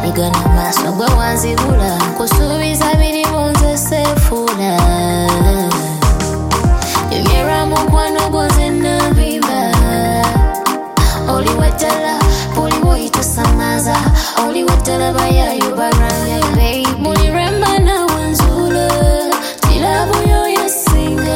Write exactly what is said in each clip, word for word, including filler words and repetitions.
nigana maaso gwe wanzibula kusuubiza birimu nze seefuna yemyerwa mukwano gwo nze nambimba oli waddala buli bw'oyitusamaza oli waddala bayayo baranya babe buli lwemba nawanzuula tirabu yo yasinga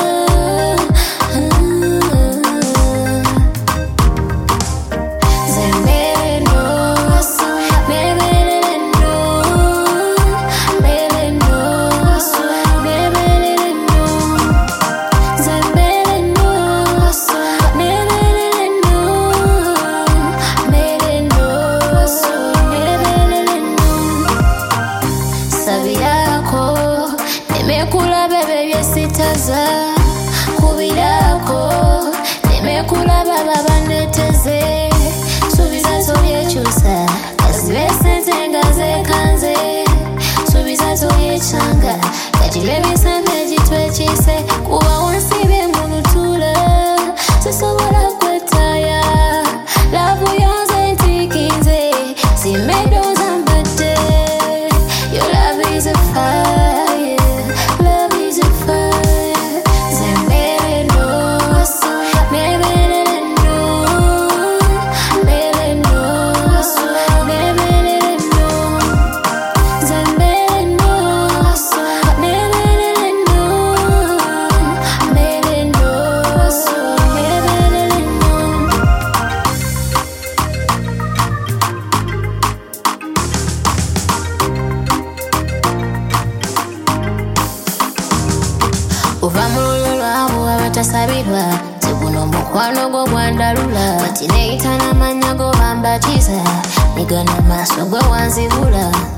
Nimekula bebe byesitaza kubirako nimekula baba baneteze subiza zolyekyusa kazibe sente nga zekanze subiza zolyechanga kajirwe ebisambe gitwekise kuba wansibe munutula sisobola kwetaya lavu yonze ntikinze simedoza mbadde your love is a fire. Uva mu lulyo lwabo abatasabirwa nze guno mukwano gwo gwandalula bati neeyita n'amannya go bambatiza nigana maaso gwe wanzibula